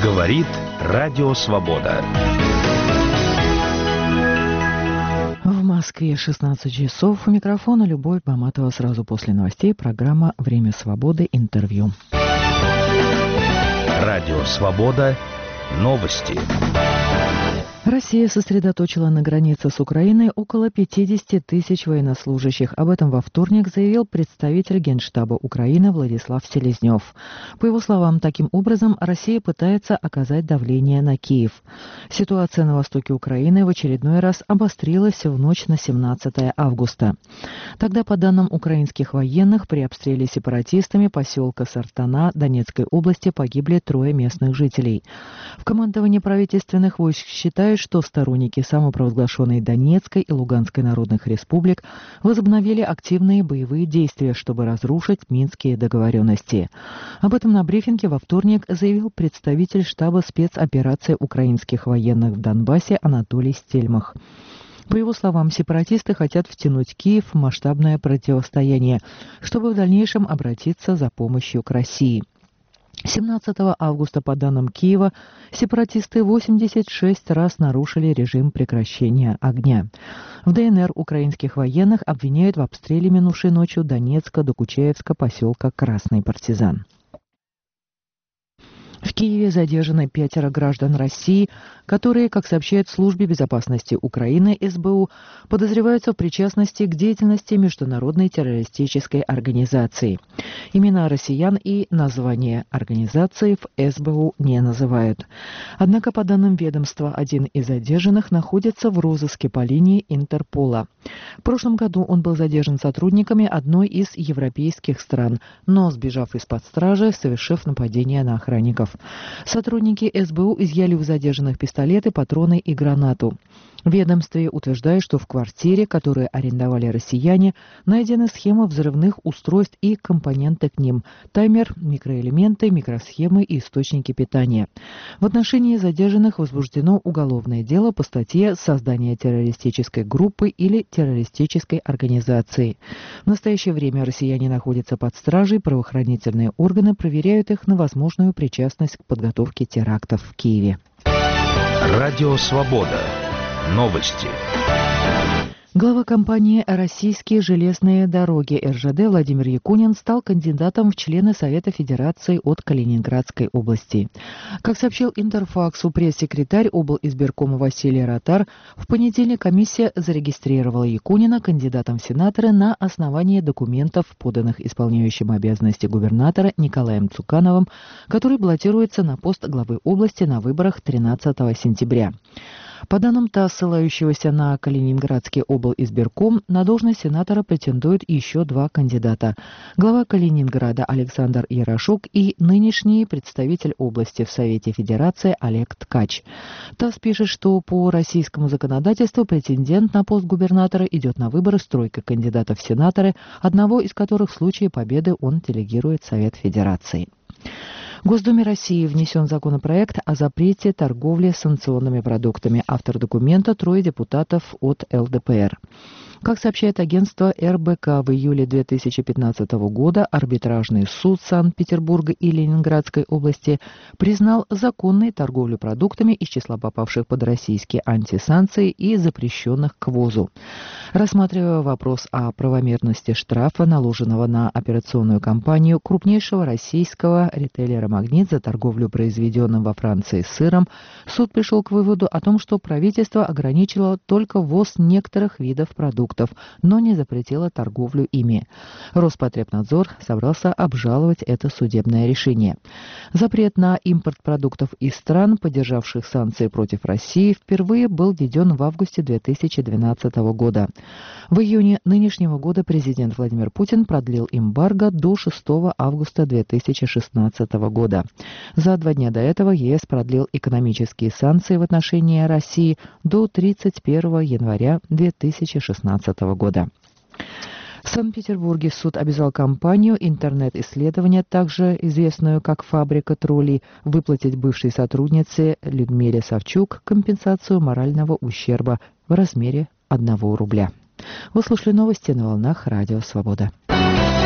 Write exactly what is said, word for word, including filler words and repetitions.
Говорит Радио Свобода. В Москве шестнадцать часов. У микрофона Любовь Баматова. Сразу после новостей программа «Время свободы. Интервью». Радио Свобода. Новости. Россия сосредоточила на границе с Украиной около пятьдесят тысяч военнослужащих. Об этом во вторник заявил представитель Генштаба Украины Владислав Селезнев. По его словам, таким образом Россия пытается оказать давление на Киев. Ситуация на востоке Украины в очередной раз обострилась в ночь на семнадцатое августа. Тогда, по данным украинских военных, при обстреле сепаратистами поселка Сартана Донецкой области погибли трое местных жителей. В командовании правительственных войск считают, что сторонники самопровозглашенной Донецкой и Луганской народных республик возобновили активные боевые действия, чтобы разрушить минские договоренности. Об этом на брифинге во вторник заявил представитель штаба спецоперации украинских военных в Донбассе Анатолий Стельмах. По его словам, сепаратисты хотят втянуть Киев в масштабное противостояние, чтобы в дальнейшем обратиться за помощью к России. семнадцатого августа, по данным Киева, сепаратисты восемьдесят шесть раз нарушили режим прекращения огня. В ДНР украинских военных обвиняют в обстреле минувшей ночью Донецка до Кучаевска поселка Красный Партизан. В Киеве задержаны пятеро граждан России, которые, как сообщает в Службе безопасности Украины эс бэ у, подозреваются в причастности к деятельности международной террористической организации. Имена россиян и название организации в эс бэ у не называют. Однако, по данным ведомства, один из задержанных находится в розыске по линии Интерпола. В прошлом году он был задержан сотрудниками одной из европейских стран, но, сбежав из-под стражи, совершив нападение на охранников. Сотрудники эс бэ у изъяли у задержанных пистолеты, патроны и гранату. В ведомстве утверждают, что в квартире, которую арендовали россияне, найдены схемы взрывных устройств и компоненты к ним, таймер, микроэлементы, микросхемы и источники питания. В отношении задержанных возбуждено уголовное дело по статье «Создание террористической группы или террористической организации». В настоящее время россияне находятся под стражей, правоохранительные органы проверяют их на возможную причастность к подготовке терактов в Киеве. Радио Свобода. Новости. Глава компании «Российские железные дороги» эр жэ дэ Владимир Якунин стал кандидатом в члены Совета Федерации от Калининградской области. Как сообщил Интерфаксу пресс-секретарь облизбиркома Василий Ротар, в понедельник комиссия зарегистрировала Якунина кандидатом в сенаторы на основании документов, поданных исполняющим обязанности губернатора Николаем Цукановым, который баллотируется на пост главы области на выборах тринадцатого сентября. По данным ТАСС, ссылающегося на Калининградский облизбирком, на должность сенатора претендуют еще два кандидата. Глава Калининграда Александр Ярошук и нынешний представитель области в Совете Федерации Олег Ткач. ТАСС пишет, что по российскому законодательству претендент на пост губернатора идет на выборы с тройкой кандидатов в сенаторы, одного из которых в случае победы он делегирует Совет Федерации. В Госдуме России внесен законопроект о запрете торговли санкционными продуктами. Автор документа – трое депутатов от эл дэ пэ эр. Как сообщает агентство эр бэ ка, в июле две тысячи пятнадцатого года арбитражный суд Санкт-Петербурга и Ленинградской области признал законной торговлю продуктами из числа попавших под российские антисанкции и запрещенных к ввозу. Рассматривая вопрос о правомерности штрафа, наложенного на операционную компанию крупнейшего российского ритейлера «Магнит» за торговлю произведенным во Франции сыром, суд пришел к выводу о том, что правительство ограничило только ввоз некоторых видов продуктов, но не запретила торговлю ими. Роспотребнадзор собрался обжаловать это судебное решение. Запрет на импорт продуктов из стран, поддержавших санкции против России, впервые был введен в августе две тысячи двенадцатого года. В июне нынешнего года президент Владимир Путин продлил эмбарго до шестого августа две тысячи шестнадцатого года. За два дня до этого е эс продлил экономические санкции в отношении России до тридцать первого января две тысячи шестнадцатого года. В Санкт-Петербурге суд обязал компанию интернет-исследования, также известную как «Фабрика троллей», выплатить бывшей сотруднице Людмиле Савчук компенсацию морального ущерба в размере одного рубля. Вы слушали новости на волнах Радио Свобода.